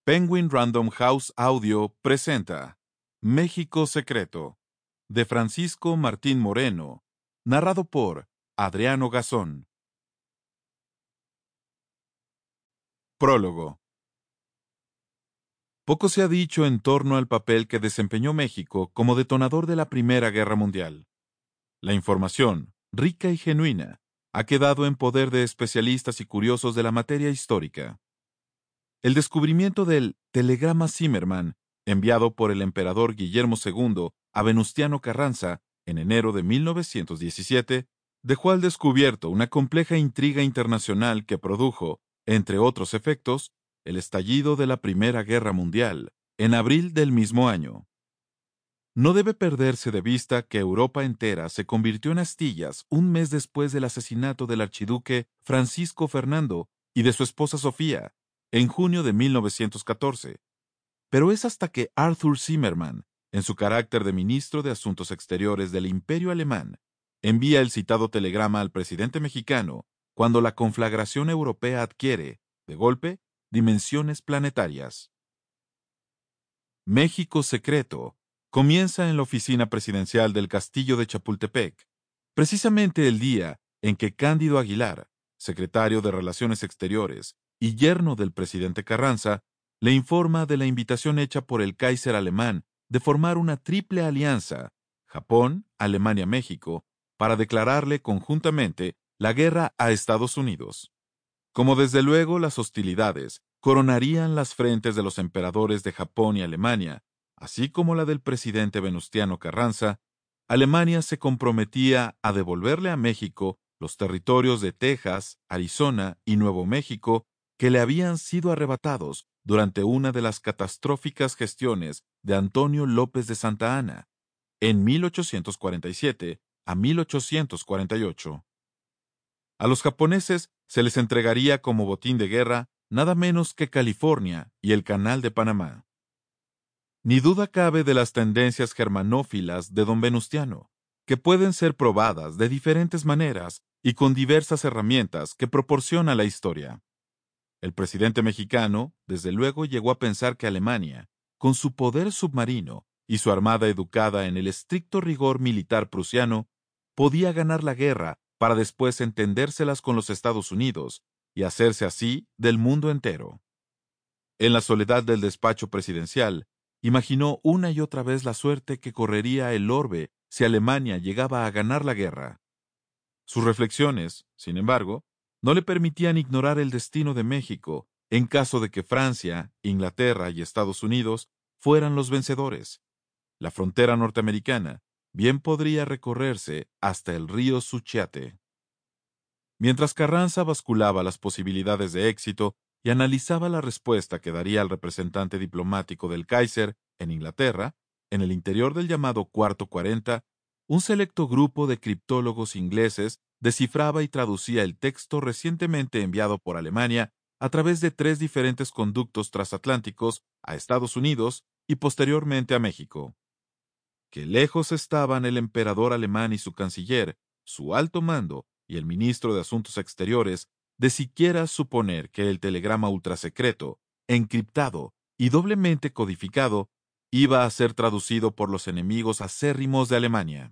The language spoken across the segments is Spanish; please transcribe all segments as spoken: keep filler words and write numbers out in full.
Penguin Random House Audio presenta México Secreto, de Francisco Martín Moreno, narrado por Adriano Gazón. Prólogo. Poco se ha dicho en torno al papel que desempeñó México como detonador de la Primera Guerra Mundial. La información, rica y genuina, ha quedado en poder de especialistas y curiosos de la materia histórica. El descubrimiento del telegrama Zimmermann, enviado por el emperador Guillermo segundo a Venustiano Carranza en enero de mil novecientos diecisiete, dejó al descubierto una compleja intriga internacional que produjo, entre otros efectos, el estallido de la Primera Guerra Mundial, en abril del mismo año. No debe perderse de vista que Europa entera se convirtió en astillas un mes después del asesinato del archiduque Francisco Fernando y de su esposa Sofía, en junio de mil novecientos catorce. Pero es hasta que Arthur Zimmermann, en su carácter de ministro de Asuntos Exteriores del Imperio Alemán, envía el citado telegrama al presidente mexicano, cuando la conflagración europea adquiere, de golpe, dimensiones planetarias. México Secreto comienza en la oficina presidencial del Castillo de Chapultepec, precisamente el día en que Cándido Aguilar, secretario de Relaciones Exteriores y yerno del presidente Carranza, le informa de la invitación hecha por el Kaiser alemán de formar una triple alianza, Japón, Alemania, México, para declararle conjuntamente la guerra a Estados Unidos. Como desde luego las hostilidades coronarían las frentes de los emperadores de Japón y Alemania, así como la del presidente Venustiano Carranza, Alemania se comprometía a devolverle a México los territorios de Texas, Arizona y Nuevo México que le habían sido arrebatados durante una de las catastróficas gestiones de Antonio López de Santa Anna, en mil ochocientos cuarenta y siete a mil ochocientos cuarenta y ocho. A los japoneses se les entregaría como botín de guerra nada menos que California y el Canal de Panamá. Ni duda cabe de las tendencias germanófilas de don Venustiano, que pueden ser probadas de diferentes maneras y con diversas herramientas que proporciona la historia. El presidente mexicano, desde luego, llegó a pensar que Alemania, con su poder submarino y su armada educada en el estricto rigor militar prusiano, podía ganar la guerra para después entendérselas con los Estados Unidos y hacerse así del mundo entero. En la soledad del despacho presidencial, imaginó una y otra vez la suerte que correría el orbe si Alemania llegaba a ganar la guerra. Sus reflexiones, sin embargo, no le permitían ignorar el destino de México en caso de que Francia, Inglaterra y Estados Unidos fueran los vencedores. La frontera norteamericana bien podría recorrerse hasta el río Suchiate. Mientras Carranza basculaba las posibilidades de éxito y analizaba la respuesta que daría el representante diplomático del Kaiser en Inglaterra, en el interior del llamado Cuarto cuarenta, un selecto grupo de criptólogos ingleses descifraba y traducía el texto recientemente enviado por Alemania a través de tres diferentes conductos transatlánticos a Estados Unidos y posteriormente a México. Que lejos estaban el emperador alemán y su canciller, su alto mando y el ministro de Asuntos Exteriores de siquiera suponer que el telegrama ultrasecreto, encriptado y doblemente codificado, iba a ser traducido por los enemigos acérrimos de Alemania.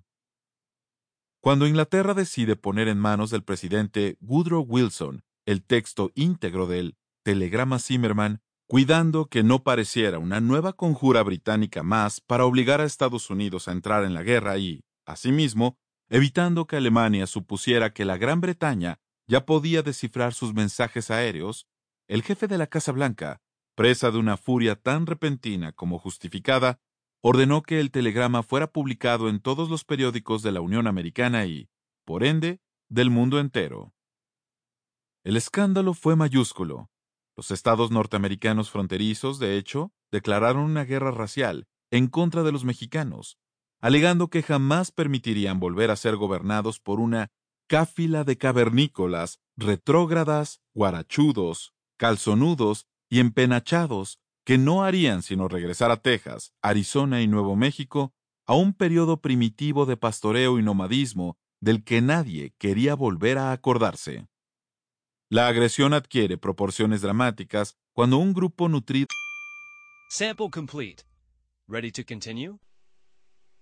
Cuando Inglaterra decide poner en manos del presidente Woodrow Wilson el texto íntegro del telegrama Zimmermann, cuidando que no pareciera una nueva conjura británica más para obligar a Estados Unidos a entrar en la guerra y, asimismo, evitando que Alemania supusiera que la Gran Bretaña ya podía descifrar sus mensajes aéreos, el jefe de la Casa Blanca, presa de una furia tan repentina como justificada, ordenó que el telegrama fuera publicado en todos los periódicos de la Unión Americana y, por ende, del mundo entero. El escándalo fue mayúsculo. Los estados norteamericanos fronterizos, de hecho, declararon una guerra racial en contra de los mexicanos, alegando que jamás permitirían volver a ser gobernados por una cáfila de cavernícolas, retrógradas, guarachudos, calzonudos y empenachados que no harían sino regresar a Texas, Arizona y Nuevo México a un periodo primitivo de pastoreo y nomadismo del que nadie quería volver a acordarse. La agresión adquiere proporciones dramáticas cuando un grupo nutrido Sample complete. Ready to continue?